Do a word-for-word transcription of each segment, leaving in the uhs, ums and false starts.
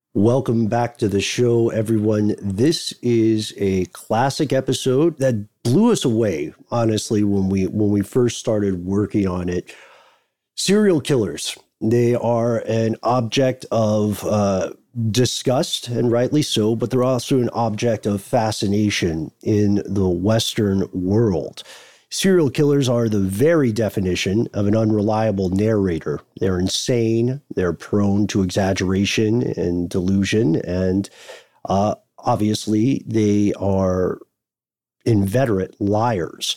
Welcome back to the show, everyone. This is a classic episode that blew us away, honestly, when we when we first started working on it. Serial killers. They are an object of uh, disgust, and rightly so, but they're also an object of fascination in the Western world. Serial killers are the very definition of an unreliable narrator. They're insane, they're prone to exaggeration and delusion, and uh, obviously they are inveterate liars.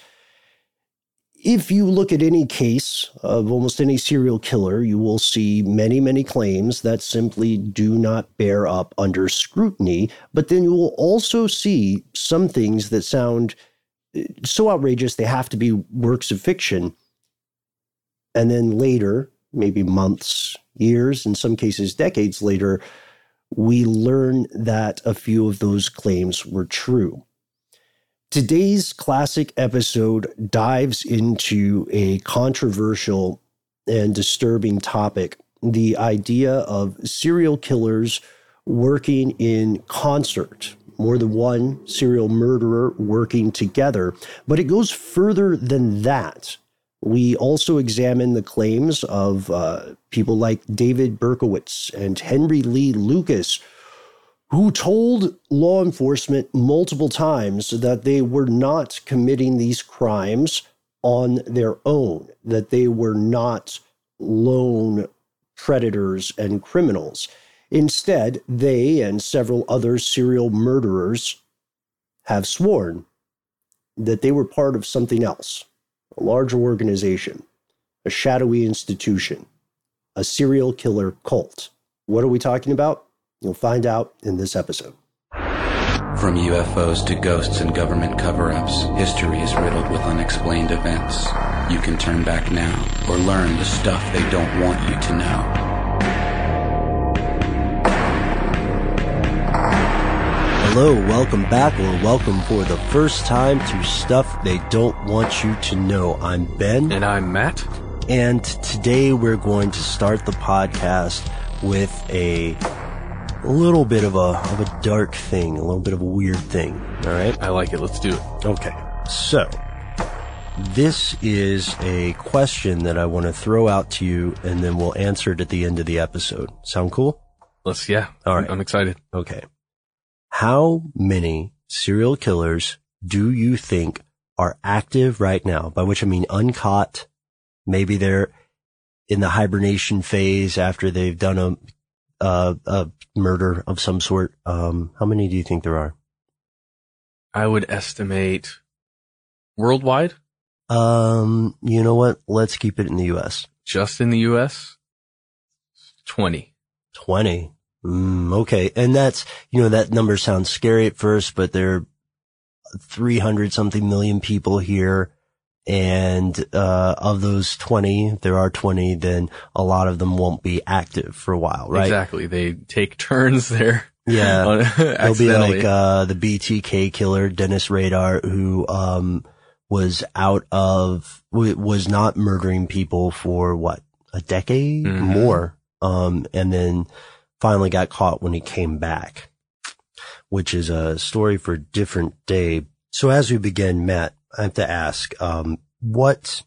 If you look at any case of almost any serial killer, you will see many, many claims that simply do not bear up under scrutiny, but then you will also see some things that sound so outrageous they have to be works of fiction. And then later, maybe months, years, in some cases decades later, we learn that a few of those claims were true. Today's classic episode dives into a controversial and disturbing topic, the idea of serial killers working in concert. More than one serial murderer working together. But it goes further than that. We also examine the claims of uh, people like David Berkowitz and Henry Lee Lucas, who told law enforcement multiple times that they were not committing these crimes on their own, that they were not lone predators and criminals. Instead, they and several other serial murderers have sworn that they were part of something else, a larger organization, a shadowy institution, a serial killer cult. What are we talking about? You'll find out in this episode. From U F Os to ghosts and government cover-ups, history is riddled with unexplained events. You can turn back now or learn the stuff they don't want you to know. Hello, welcome back, or welcome for the first time to Stuff They Don't Want You to Know. I'm Ben. And I'm Matt. And today we're going to start the podcast with a little bit of a, of a dark thing, a little bit of a weird thing. All right? I like it. Let's do it. Okay. So, this is a question that I want to throw out to you, and then we'll answer it at the end of the episode. Sound cool? Let's, yeah. All right. I'm excited. Okay. How many serial killers do you think are active right now? By which I mean uncaught. Maybe they're in the hibernation phase after they've done a, uh, a murder of some sort. Um, how many do you think there are? I would estimate worldwide. Um, you know what? Let's keep it in the U S. Just in the U S? twenty. twenty. Mm, okay. And that's, you know, that number sounds scary at first, but there are three hundred something million people here. And, uh, of those twenty, if there are twenty, then a lot of them won't be active for a while, right? Exactly. They take turns there. Yeah. It'll be like, uh, the B T K killer, Dennis Rader, who, um, was out of, was not murdering people for what, a decade mm-hmm. more. Um, and then, finally got caught when he came back, which is a story for a different day. So as we begin, Matt, I have to ask, um, what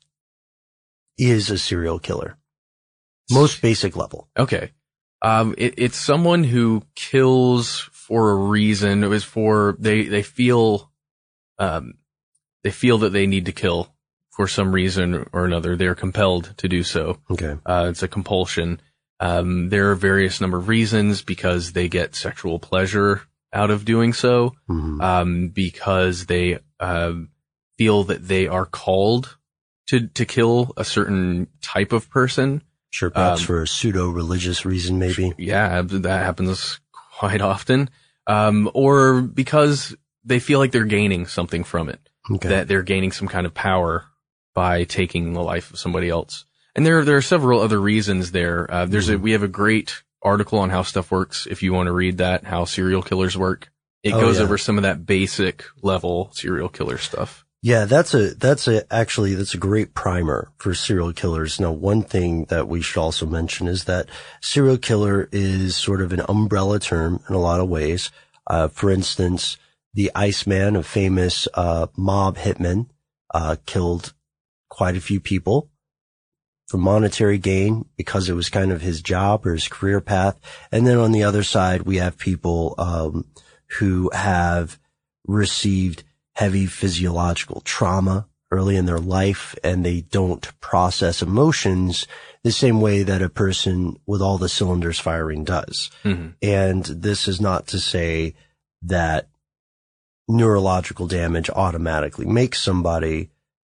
is a serial killer? Most basic level. Okay. Um, it, it's someone who kills for a reason. It was for, they, they feel, um, they feel that they need to kill for some reason or another. They're compelled to do so. Okay. Uh, it's a compulsion. Um, there are various number of reasons, because they get sexual pleasure out of doing so, mm-hmm. um, because they, um, feel that they are called to, to kill a certain type of person. Sure. Perhaps um, for a pseudo-religious reason, maybe. Yeah, that happens quite often. Um, or because they feel like they're gaining something from it. Okay. That they're gaining some kind of power by taking the life of somebody else. And there, there are several other reasons there. Uh, there's a, we have a great article on how stuff works. If you want to read that, how serial killers work, it oh, goes yeah. over some of that basic level serial killer stuff. Yeah, that's a, that's a, actually, that's a great primer for serial killers. Now, one thing that we should also mention is that serial killer is sort of an umbrella term in a lot of ways. Uh, for instance, the Iceman, a famous, uh, mob hitman, uh, killed quite a few people for monetary gain because it was kind of his job or his career path. And then on the other side, we have people, um, who have received heavy physiological trauma early in their life, and they don't process emotions the same way that a person with all the cylinders firing does. Mm-hmm. And this is not to say that neurological damage automatically makes somebody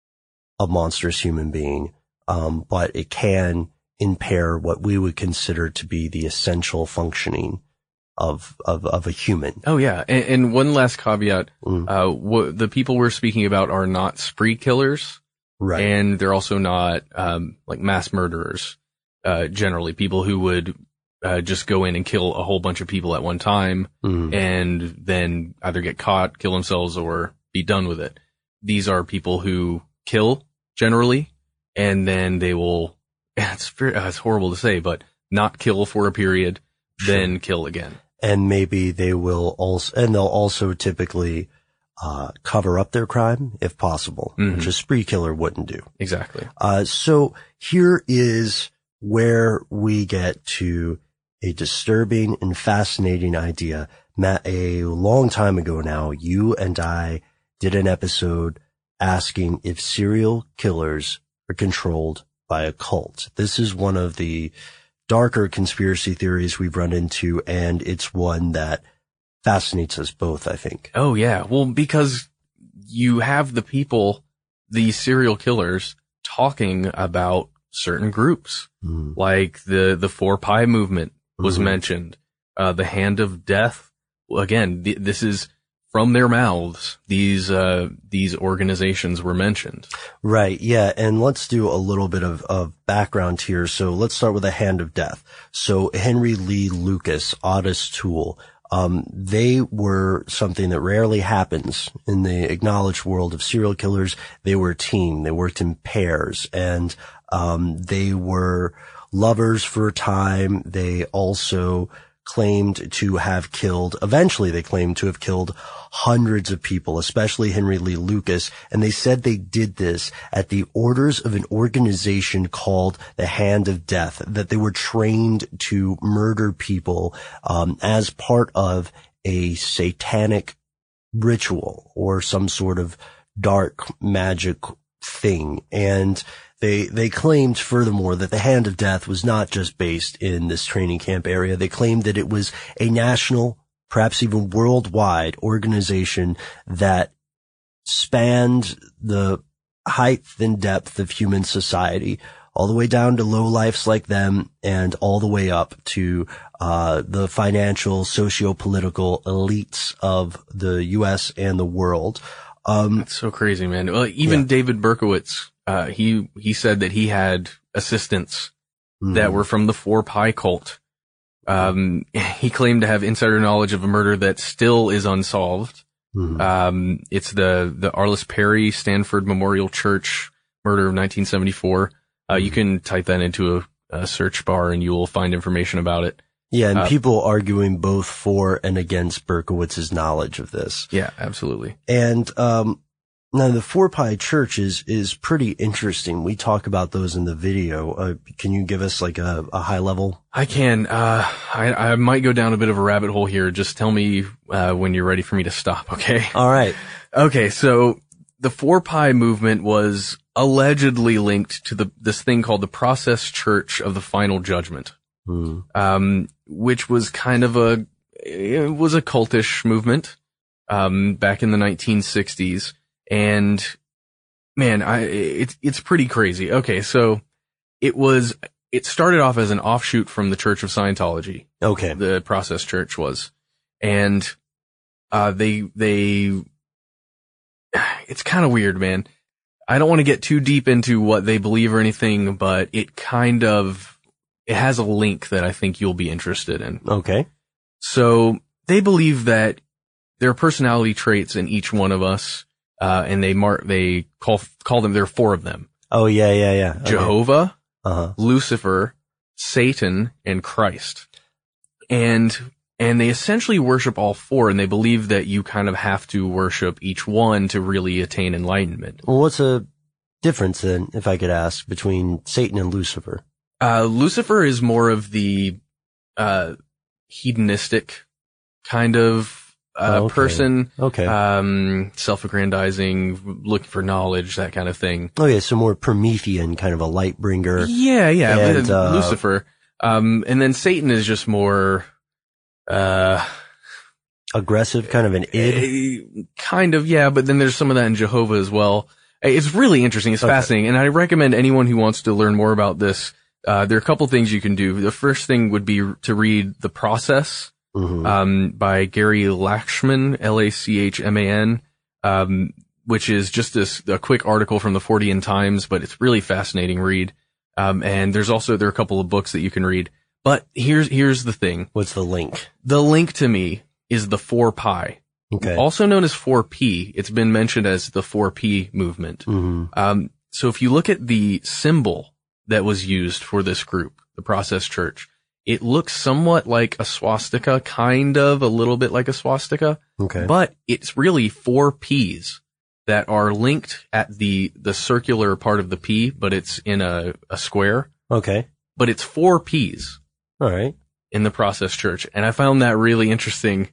a monstrous human being, um, but it can impair what we would consider to be the essential functioning of, of, of a human. Oh yeah. And, and one last caveat, mm. uh, what the people we're speaking about are not spree killers. Right. And they're also not, um, like mass murderers, uh, generally people who would, uh, just go in and kill a whole bunch of people at one time mm. and then either get caught, kill themselves, or be done with it. These are people who kill generally, and then they will, it's, it's horrible to say, but not kill for a period, sure. then kill again. And maybe they will also, and they'll also typically, uh, cover up their crime if possible, mm-hmm. which a spree killer wouldn't do. Exactly. Uh, so here is where we get to a disturbing and fascinating idea. Matt, a long time ago now, you and I did an episode asking if serial killers are controlled by a cult. This is one of the darker conspiracy theories we've run into, and it's one that fascinates us both, I think. Oh yeah. Well, because you have the people, these serial killers, talking about certain groups, mm. like the, the Four Pi movement was mm-hmm. mentioned, uh, the Hand of Death. Again, th- this is from their mouths. These, uh, these organizations were mentioned. Right. Yeah. And let's do a little bit of, of background here. So let's start with the Hand of Death. So Henry Lee Lucas, Ottis Toole, um, they were something that rarely happens in the acknowledged world of serial killers. They were a team. They worked in pairs, and, um, they were lovers for a time. They also claimed to have killed, eventually they claimed to have killed hundreds of people, especially Henry Lee Lucas. And they said they did this at the orders of an organization called the Hand of Death, that they were trained to murder people, um, as part of a satanic ritual or some sort of dark magic thing. And They, they claimed furthermore that the Hand of Death was not just based in this training camp area. They claimed that it was a national, perhaps even worldwide organization that spanned the height and depth of human society, all the way down to lowlifes like them and all the way up to, uh, the financial, socio-political elites of the U S and the world. Um, That's so crazy, man. Well, even yeah. David Berkowitz, Uh, he, he said that he had assistants mm. that were from the Four Pi cult. Um, he claimed to have insider knowledge of a murder that still is unsolved. Mm. Um, it's the, the Arliss Perry Stanford Memorial Church murder of nineteen seventy-four. Uh, mm. you can type that into a, a search bar and you will find information about it. Yeah, and uh, people arguing both for and against Berkowitz's knowledge of this. Yeah, absolutely. And, um, now, the Four Pi Church is, is pretty interesting. We talk about those in the video. Uh, can you give us like a, a high level? I can. Uh, I, I might go down a bit of a rabbit hole here. Just tell me, uh, when you're ready for me to stop, okay? All right. Okay, so the Four Pi movement was allegedly linked to the, this thing called the Process Church of the Final Judgment. Hmm. Um, which was kind of a, it was a cultish movement, um, back in the nineteen sixties. And man, I, it's, it's pretty crazy. Okay. So it was, it started off as an offshoot from the Church of Scientology. Okay. The Process Church was. And, uh, they, they, it's kind of weird, man. I don't want to get too deep into what they believe or anything, but it kind of, it has a link that I think you'll be interested in. Okay. So they believe that there are personality traits in each one of us uh, and they mark, they call, call them, there are four of them. Oh, yeah, yeah, yeah. Okay. Jehovah, uh-huh. Lucifer, Satan, and Christ. And, and they essentially worship all four, and they believe that you kind of have to worship each one to really attain enlightenment. Well, what's the difference then, if I could ask, between Satan and Lucifer? Uh, Lucifer is more of the, uh, hedonistic kind of, uh, oh, okay. person. Okay. Um, self-aggrandizing, looking for knowledge, that kind of thing. Okay, so more Promethean, kind of a light bringer. Yeah, yeah, and, uh, Lucifer. Um, and then Satan is just more, uh, aggressive, kind of an id. Kind of, yeah, but then there's some of that in Jehovah as well. It's really interesting. It's okay. Fascinating. And I recommend anyone who wants to learn more about this, uh, there are a couple things you can do. The first thing would be to read The Process, mm-hmm. um, by Gary Lachman, L A C H M A N, um, which is just this, a quick article from the Fortean Times, but it's really fascinating read. Um, and there's also, there are a couple of books that you can read. But here's, here's the thing. What's the link? The link to me is the four pi. Okay. Also known as four P. It's been mentioned as the four P movement. Mm-hmm. Um, so if you look at the symbol that was used for this group, the Process Church, it looks somewhat like a swastika, kind of a little bit like a swastika. Okay. But it's really four P's that are linked at the, the circular part of the P, but it's in a, a square. Okay. But it's four P's. All right. In the Process Church. And I found that really interesting.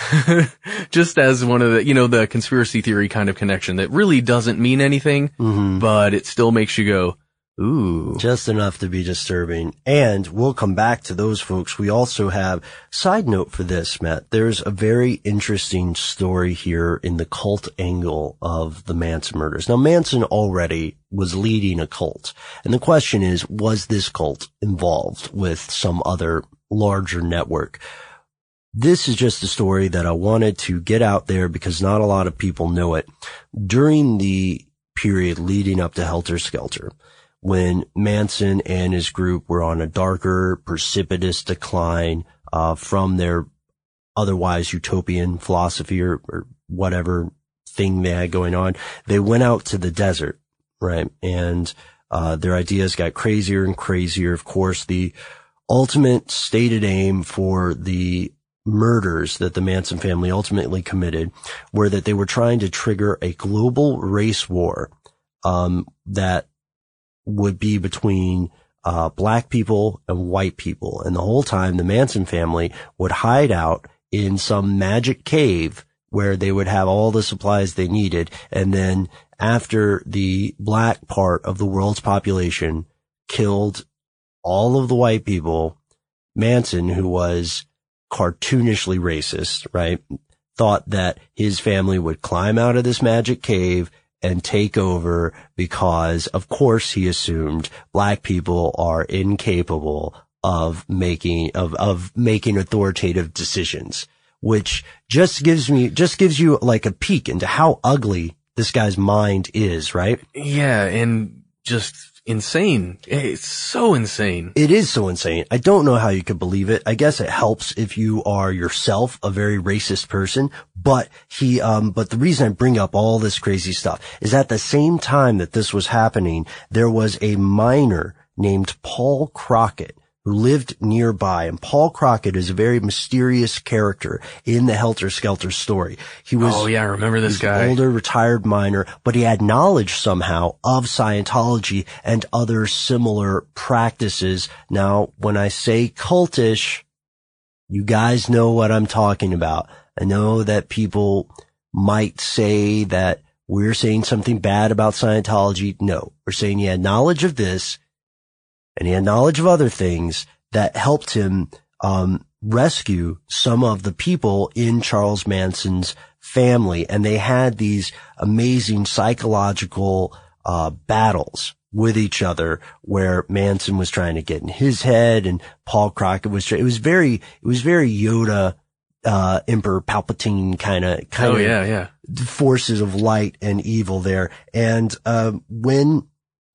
Just as one of the, you know, the conspiracy theory kind of connection that really doesn't mean anything, mm-hmm. but it still makes you go, ooh. Just enough to be disturbing. And we'll come back to those folks. We also have, side note for this, Matt, there's a very interesting story here in the cult angle of the Manson murders. Now, Manson already was leading a cult. And the question is, was this cult involved with some other larger network? This is just a story that I wanted to get out there because not a lot of people know it. During the period leading up to Helter Skelter, when Manson and his group were on a darker, precipitous decline uh from their otherwise utopian philosophy or, or whatever thing they had going on, they went out to the desert, right? And uh their ideas got crazier and crazier. Of course, the ultimate stated aim for the murders that the Manson family ultimately committed were that they were trying to trigger a global race war um that would be between uh black people and white people. And the whole time the Manson family would hide out in some magic cave where they would have all the supplies they needed. And then after the black part of the world's population killed all of the white people, Manson, who was cartoonishly racist, right, thought that his family would climb out of this magic cave and take over because, of course, he assumed black people are incapable of making, of, of making authoritative decisions, which just gives me, just gives you like a peek into how ugly this guy's mind is, right? Yeah. And just insane. It's so insane. It is so insane. I don't know how you could believe it. I guess it helps if you are yourself a very racist person, but he, um, but the reason I bring up all this crazy stuff is at the same time that this was happening, there was a miner named Paul Crockett who lived nearby. And Paul Crockett is a very mysterious character in the Helter Skelter story. He was, oh yeah, I remember this guy. An older retired miner, but he had knowledge somehow of Scientology and other similar practices. Now, when I say cultish, you guys know what I'm talking about. I know that people might say that we're saying something bad about Scientology. No, we're saying he had knowledge of this, and he had knowledge of other things that helped him um rescue some of the people in Charles Manson's family. And they had these amazing psychological uh battles with each other where Manson was trying to get in his head and Paul Crockett was trying. It was very, it was very Yoda, uh Emperor Palpatine kind of, kind oh, of yeah, yeah. forces of light and evil there. And uh, when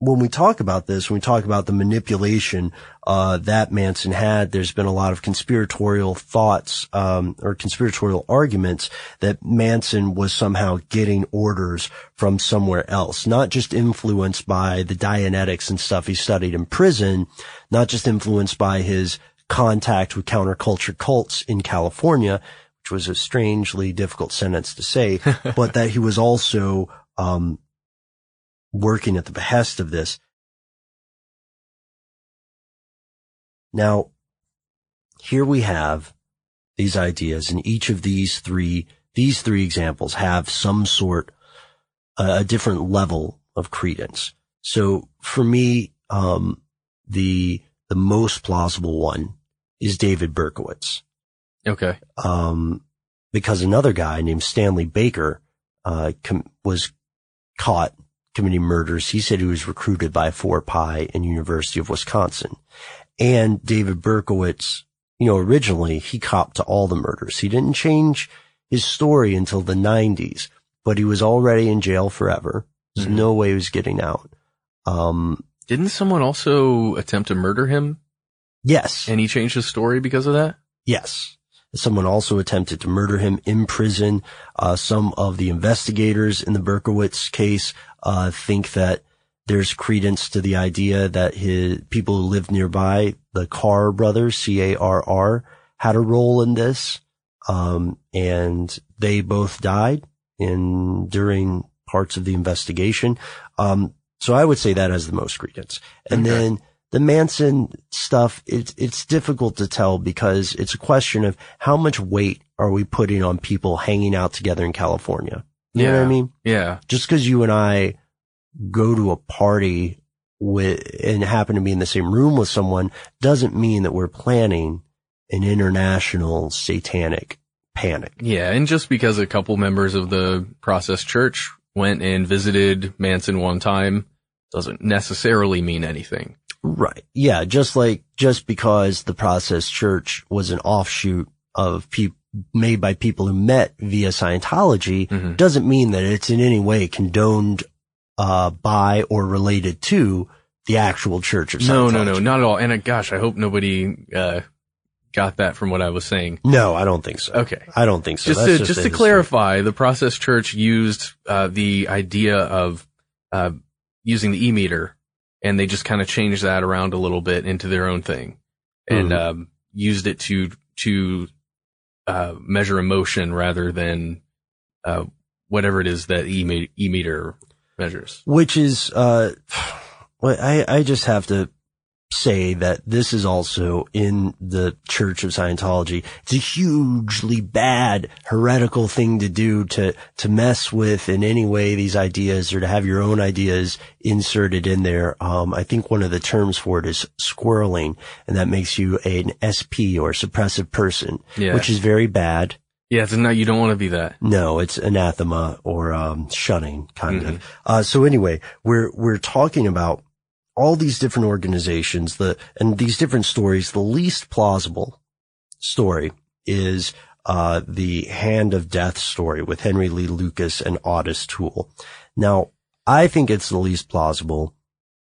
when we talk about this, when we talk about the manipulation uh that Manson had, there's been a lot of conspiratorial thoughts um or conspiratorial arguments that Manson was somehow getting orders from somewhere else, not just influenced by the Dianetics and stuff he studied in prison, not just influenced by his contact with counterculture cults in California, which was a strangely difficult sentence to say, but that he was also um working at the behest of this. Now, here we have these ideas, and each of these three, these three examples have some sort, uh, a different level of credence. So for me, um, the, the most plausible one is David Berkowitz. Okay. Um, because another guy named Stanley Baker, uh, com- was caught committing murders. He said he was recruited by Fort Pye and University of Wisconsin. And David Berkowitz, you know, originally he copped to all the murders. He didn't change his story until the nineties, but he was already in jail forever. There's mm-hmm. no way he was getting out. Um, Didn't someone also attempt to murder him? Yes. And he changed his story because of that? Yes. Someone also attempted to murder him in prison. Uh, some of the investigators in the Berkowitz case uh think that there's credence to the idea that his people who lived nearby, the Carr brothers, C A R R, had a role in this. Um, and they both died in during parts of the investigation. Um, so I would say that has the most credence. And okay. then the Manson stuff, it's, it's difficult to tell because it's a question of how much weight are we putting on people hanging out together in California? You yeah. know what I mean? Yeah. Just because you and I go to a party with and happen to be in the same room with someone doesn't mean that we're planning an international satanic panic. Yeah. And just because a couple members of the Process Church went and visited Manson one time doesn't necessarily mean anything. Right. Yeah. Just like, just because the Process Church was an offshoot of people made by people who met via Scientology mm-hmm. doesn't mean that it's in any way condoned, uh, by or related to the actual Church of Scientology. No, no, no, not at all. And uh, gosh, I hope nobody, uh, got that from what I was saying. No, I don't think so. Okay. I don't think so. Just That's to, just, just to clarify, the Process Church used, uh, the idea of, uh, using the E-meter, and they just kind of changed that around a little bit into their own thing and, mm-hmm. um, used it to, to, uh, measure emotion rather than, uh, whatever it is that E E-meter measures. Which is, uh, well, I, I just have to say that this is also in the Church of Scientology. It's a hugely bad heretical thing to do to, to mess with in any way these ideas or to have your own ideas inserted in there. Um, I think one of the terms for it is squirreling, and that makes you an S P or suppressive person, yeah. which is very bad. Yeah, it's not, you don't want to be that. No, it's anathema or, um, shunning kind mm-hmm. of. Uh, so anyway, we're, we're talking about all these different organizations, the, and these different stories. The least plausible story is, uh, the Hand of Death story with Henry Lee Lucas and Otis Toole. Now, I think it's the least plausible,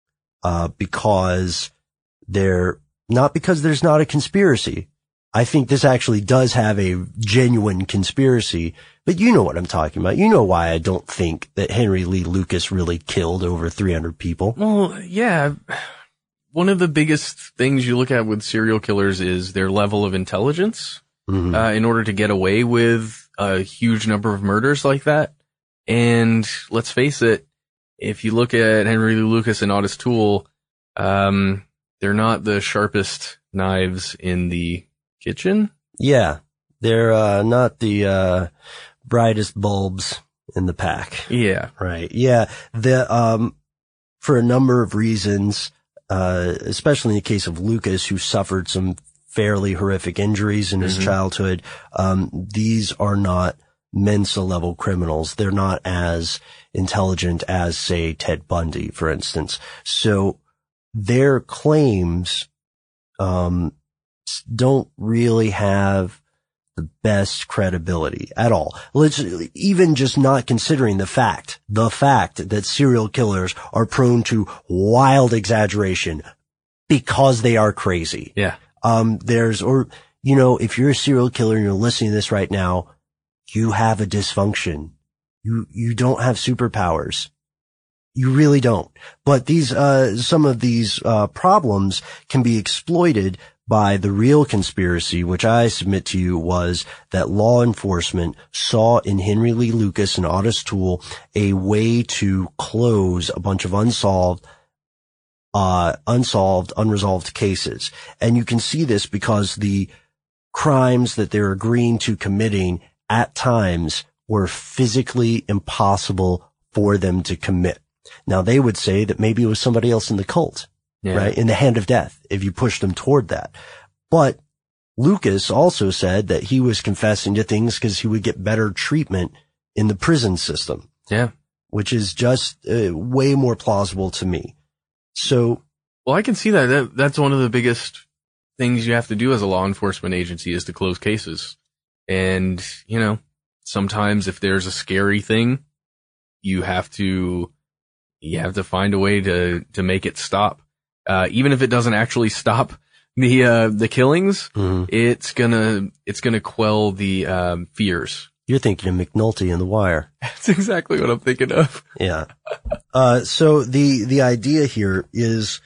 uh, because they're, not because there's not a conspiracy. I think this actually does have a genuine conspiracy, but you know what I'm talking about. You know why I don't think that Henry Lee Lucas really killed over three hundred people. Well, yeah. One of the biggest things you look at with serial killers is their level of intelligence, mm-hmm. uh, in order to get away with a huge number of murders like that. And let's face it, if you look at Henry Lee Lucas and Otis Toole, um, they're not the sharpest knives in the kitchen. Yeah. They're, uh, not the, uh, brightest bulbs in the pack. Yeah. Right. Yeah. The, um, for a number of reasons, uh, especially in the case of Lucas, who suffered some fairly horrific injuries in his mm-hmm. childhood, um, these are not Mensa level criminals. They're not as intelligent as, say, Ted Bundy, for instance. So their claims, um, don't really have the best credibility at all. Let's even just not considering the fact, the fact that serial killers are prone to wild exaggeration because they are crazy. Yeah. Um, there's, or, you know, if you're a serial killer and you're listening to this right now, you have a dysfunction. You, you don't have superpowers. You really don't. But these, uh, some of these, uh, problems can be exploited by the real conspiracy, which I submit to you was that law enforcement saw in Henry Lee Lucas and Ottis Toole a way to close a bunch of unsolved, uh, unsolved, unresolved cases. And you can see this because the crimes that they're agreeing to committing at times were physically impossible for them to commit. Now, they would say that maybe it was somebody else in the cult, yeah. right? In the hand of death, if you pushed them toward that. But Lucas also said that he was confessing to things because he would get better treatment in the prison system. Yeah. Which is just uh, way more plausible to me. So. Well, I can see that. that. That's one of the biggest things you have to do as a law enforcement agency is to close cases. And, you know, sometimes if there's a scary thing, you have to, you have to find a way to, to make it stop. Uh, even if it doesn't actually stop the, uh, the killings, mm-hmm. it's gonna, it's gonna quell the, um, fears. You're thinking of McNulty and The Wire. That's exactly what I'm thinking of. Yeah. Uh, so the, the idea here is,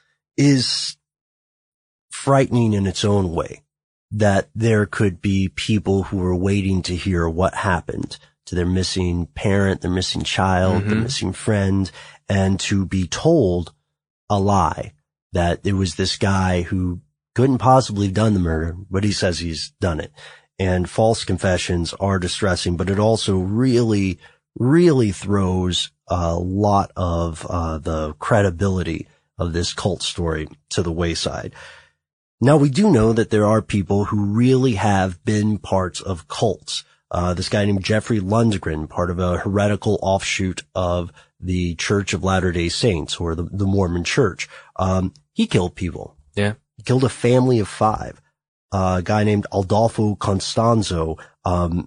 is frightening in its own way. That there could be people who are waiting to hear what happened to their missing parent, their missing child, mm-hmm. their missing friend, and to be told a lie that it was this guy who couldn't possibly have done the murder, but he says he's done it. And false confessions are distressing, but it also really, really throws a lot of uh the credibility of this cult story to the wayside. Now, we do know that there are people who really have been parts of cults. Uh, this guy named Jeffrey Lundgren, part of a heretical offshoot of the Church of Latter-day Saints, or the, the Mormon Church. Um, he killed people. Yeah. He killed a family of five. Uh, a guy named Adolfo Constanzo, um,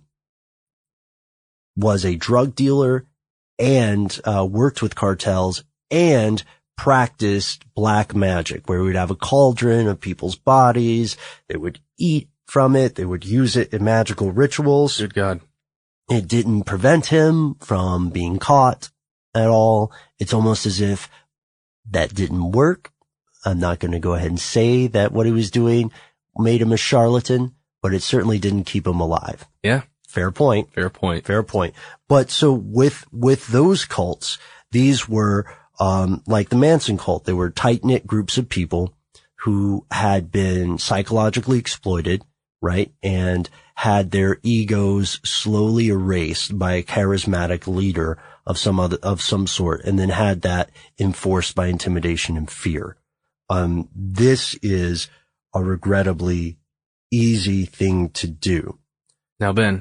was a drug dealer and, uh, worked with cartels and practiced black magic, where we'd have a cauldron of people's bodies. They would eat from it. They would use it in magical rituals. Good God. It didn't prevent him from being caught at all. It's almost as if that didn't work. I'm not going to go ahead and say that what he was doing made him a charlatan, but it certainly didn't keep him alive. Yeah. Fair point. Fair point. Fair point. But so with, with those cults, these were Um, like the Manson cult, they were tight-knit groups of people who had been psychologically exploited, right? And had their egos slowly erased by a charismatic leader of some other, of some sort, and then had that enforced by intimidation and fear. Um, this is a regrettably easy thing to do. Now, Ben,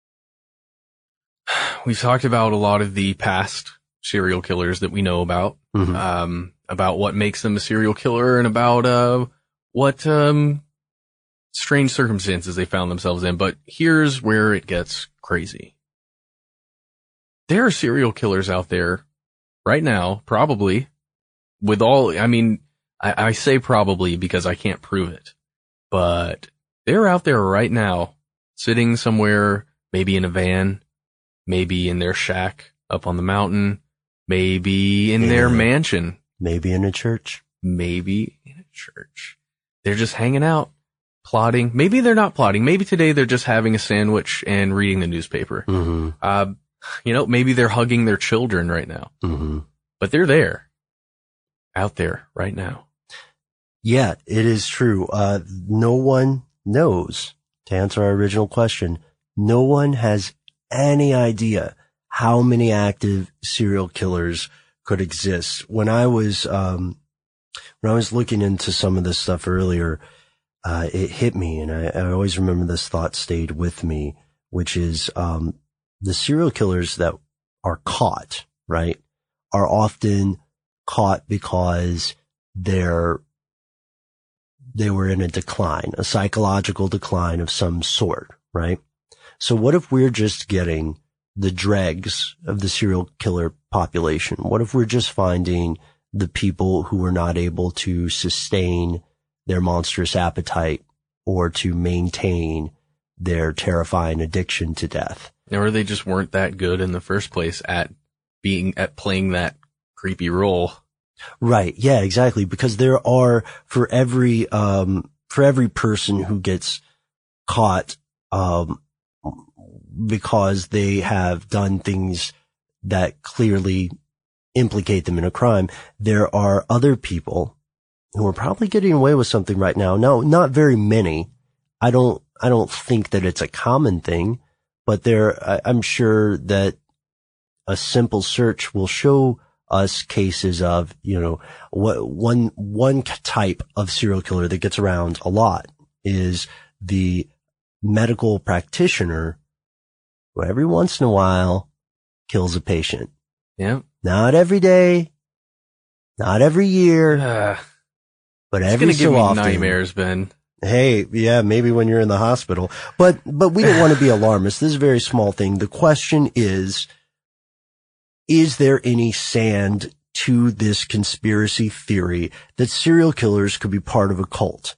we've talked about a lot of the past serial killers that we know about, mm-hmm. um, about what makes them a serial killer and about, uh, what, um, strange circumstances they found themselves in. But here's where it gets crazy. There are serial killers out there right now, probably with all, I mean, I, I say probably because I can't prove it, but they're out there right now sitting somewhere, maybe in a van, maybe in their shack up on the mountain, maybe in yeah. their mansion. Maybe in a church. Maybe in a church. They're just hanging out, plotting. Maybe they're not plotting. Maybe today they're just having a sandwich and reading the newspaper. Mm-hmm. Uh, you know, maybe they're hugging their children right now. Mm-hmm. But they're there. Out there right now. Yeah, it is true. Uh, no one knows, to answer our original question, no one has any idea how many active serial killers could exist. When I was, um, when I was looking into some of this stuff earlier, uh, it hit me, and I, I always remember this thought stayed with me, which is, um, the serial killers that are caught, right, are often caught because they're, they were in a decline, a psychological decline of some sort, right? So what if we're just getting the dregs of the serial killer population? What if we're just finding the people who are not able to sustain their monstrous appetite or to maintain their terrifying addiction to death? Or they just weren't that good in the first place at being, at playing that creepy role. Right. Yeah, exactly. Because there are, for every, um, for every person who gets caught, um, because they have done things that clearly implicate them in a crime, there are other people who are probably getting away with something right now. No, not very many. I don't, I don't think that it's a common thing, but there, I, I'm sure that a simple search will show us cases of, you know, what one, one type of serial killer that gets around a lot is the medical practitioner who every once in a while kills a patient. Yeah. Not every day, not every year, Uh, but it's every gonna so give me often. nightmares, Ben. Hey, yeah, maybe when you're in the hospital, but, but we don't want to be alarmist. This is a very small thing. The question is, is there any sand to this conspiracy theory that serial killers could be part of a cult?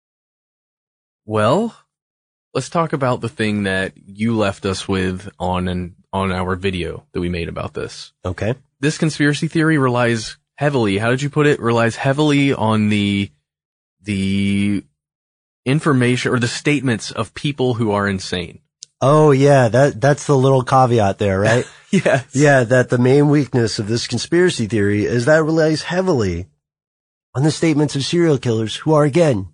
Well, let's talk about the thing that you left us with on an, on our video that we made about this. Okay. This conspiracy theory relies heavily, how did you put it? Relies heavily on the, the information or the statements of people who are insane. Oh yeah, that, that's the little caveat there, right? Yes. Yeah, that the main weakness of this conspiracy theory is that it relies heavily on the statements of serial killers who are, again,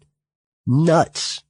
nuts.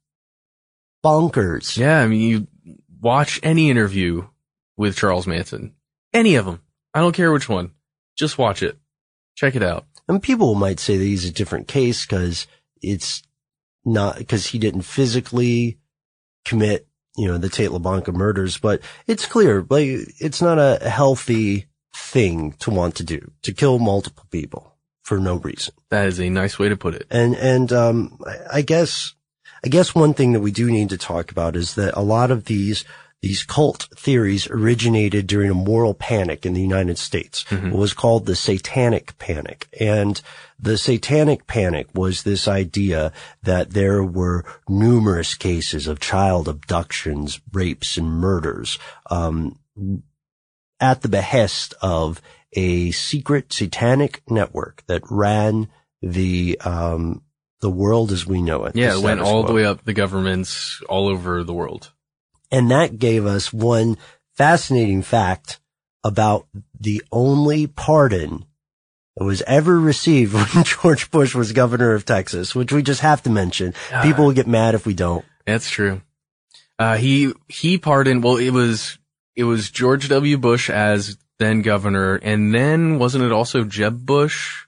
Bonkers. Yeah, I mean, you watch any interview with Charles Manson. Any of them. I don't care which one. Just watch it. Check it out. And people might say that he's a different case because it's not, because he didn't physically commit, you know, the Tate LaBanca murders, but it's clear, like, it's not a healthy thing to want to do, to kill multiple people for no reason. That is a nice way to put it. And, and, um, I, I guess, I guess one thing that we do need to talk about is that a lot of these, these cult theories originated during a moral panic in the United States. Mm-hmm. It was called the Satanic Panic. And the Satanic Panic was this idea that there were numerous cases of child abductions, rapes, and murders, um, at the behest of a secret satanic network that ran the, um, the world as we know it. Yeah, it went all the way up the governments all over the world. And that gave us one fascinating fact about the only pardon that was ever received when George Bush was governor of Texas, which we just have to mention. Uh, People will get mad if we don't. That's true. Uh, he, he pardoned, well, it was, it was George W. Bush as then governor, and then wasn't it also Jeb Bush?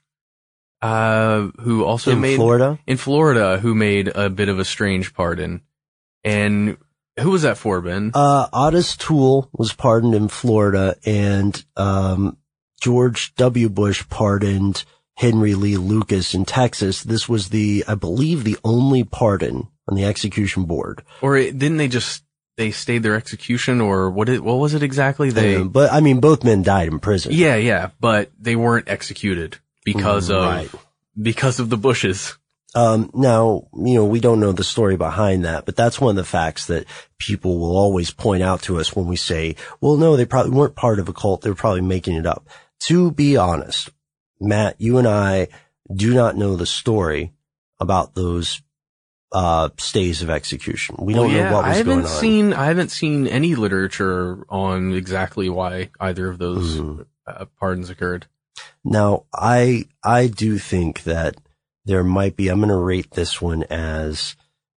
Uh, who also in made Florida, in Florida, who made a bit of a strange pardon. And who was that for, Ben? Uh, Otis Toole was pardoned in Florida, and, um, George W. Bush pardoned Henry Lee Lucas in Texas. This was the, I believe, the only pardon on the execution board. Or it, didn't they just, they stayed their execution, or what it, what was it exactly? They, um, but I mean, both men died in prison. Yeah, yeah, but they weren't executed. Because of, right. because of the Bushes. Um, now, you know, we don't know the story behind that, but that's one of the facts that people will always point out to us when we say, well, no, they probably weren't part of a cult. They were probably making it up. To be honest, Matt, you and I do not know the story about those, uh, stays of execution. We don't well, yeah, know what was I haven't going on. Seen, I haven't seen any literature on exactly why either of those mm-hmm. uh, pardons occurred. Now, I, I do think that there might be, I'm going to rate this one as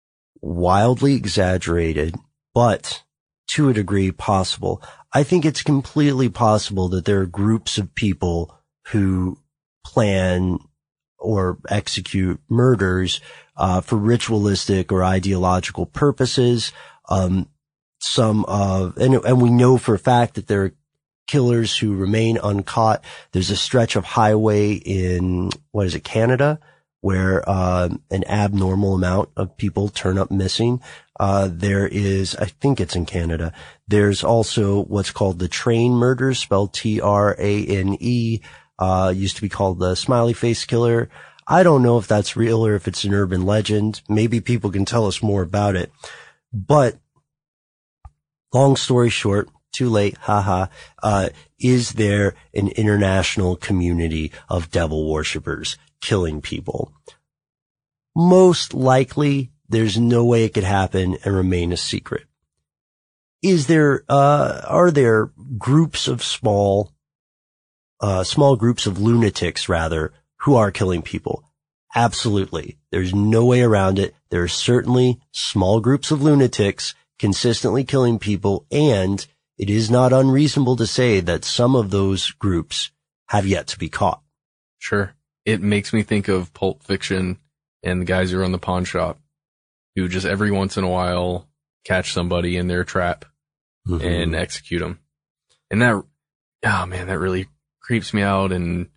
wildly exaggerated, but to a degree possible. I think it's completely possible that there are groups of people who plan or execute murders, uh, for ritualistic or ideological purposes. Um, some of, and, and we know for a fact that there are killers who remain uncaught. There's a stretch of highway in, what is it, Canada, where uh, an abnormal amount of people turn up missing. Uh, there is, I think it's in Canada. There's also what's called the train murders, spelled T R A N E, uh, used to be called the smiley face killer. I don't know if that's real or if it's an urban legend. Maybe people can tell us more about it. But long story short, too late, haha, uh, is there an international community of devil worshippers killing people? Most likely, there's no way it could happen and remain a secret. Is there, uh, are there groups of small, uh, small groups of lunatics, rather, who are killing people? Absolutely. There's no way around it. There are certainly small groups of lunatics consistently killing people, and it is not unreasonable to say that some of those groups have yet to be caught. Sure. It makes me think of Pulp Fiction and the guys who run the pawn shop, who just every once in a while catch somebody in their trap mm-hmm. and execute them. And that, oh man, that really creeps me out. And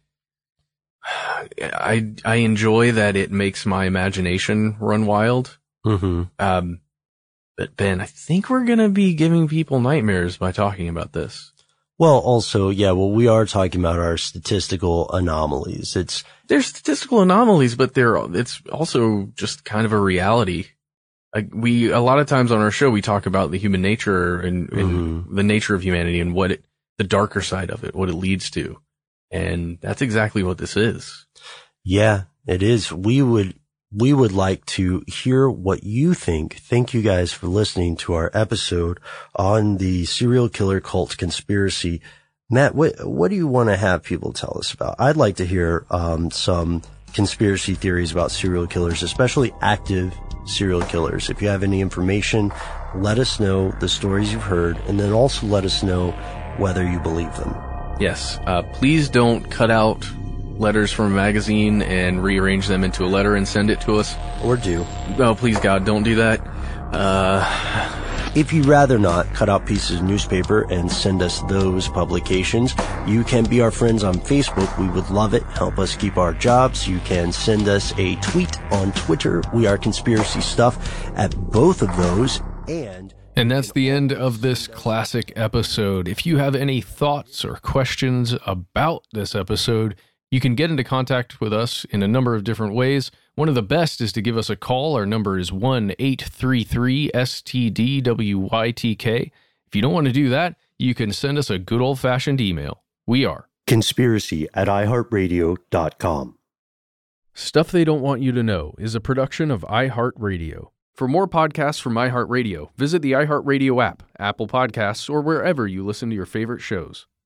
I, I enjoy that it makes my imagination run wild. Mm-hmm. Um, but Ben, I think we're going to be giving people nightmares by talking about this. Well, also, yeah, well, we are talking about our statistical anomalies. It's, they're statistical anomalies, but they're, it's also just kind of a reality. Like we, a lot of times on our show, we talk about the human nature and, and mm-hmm. the nature of humanity and what it, the darker side of it, what it leads to. And that's exactly what this is. Yeah, it is. We would, we would like to hear what you think. Thank you guys for listening to our episode on the serial killer cult conspiracy. Matt, what, what do you want to have people tell us about? I'd like to hear, um, some conspiracy theories about serial killers, especially active serial killers. If you have any information, let us know the stories you've heard, and then also let us know whether you believe them. Yes. Uh, please don't cut out letters from a magazine and rearrange them into a letter and send it to us. Or do. No, please, God, don't do that. Uh... If you'd rather not cut out pieces of newspaper and send us those publications, you can be our friends on Facebook. We would love it. Help us keep our jobs. You can send us a tweet on Twitter. We are Conspiracy Stuff at both of those. And And that's the end of this classic episode. If you have any thoughts or questions about this episode, you can get into contact with us in a number of different ways. One of the best is to give us a call. Our number is one eight three three S T D W Y T K. If you don't want to do that, you can send us a good old-fashioned email. We are conspiracy at i heart radio dot com. Stuff They Don't Want You to Know is a production of iHeartRadio. For more podcasts from iHeartRadio, visit the iHeartRadio app, Apple Podcasts, or wherever you listen to your favorite shows.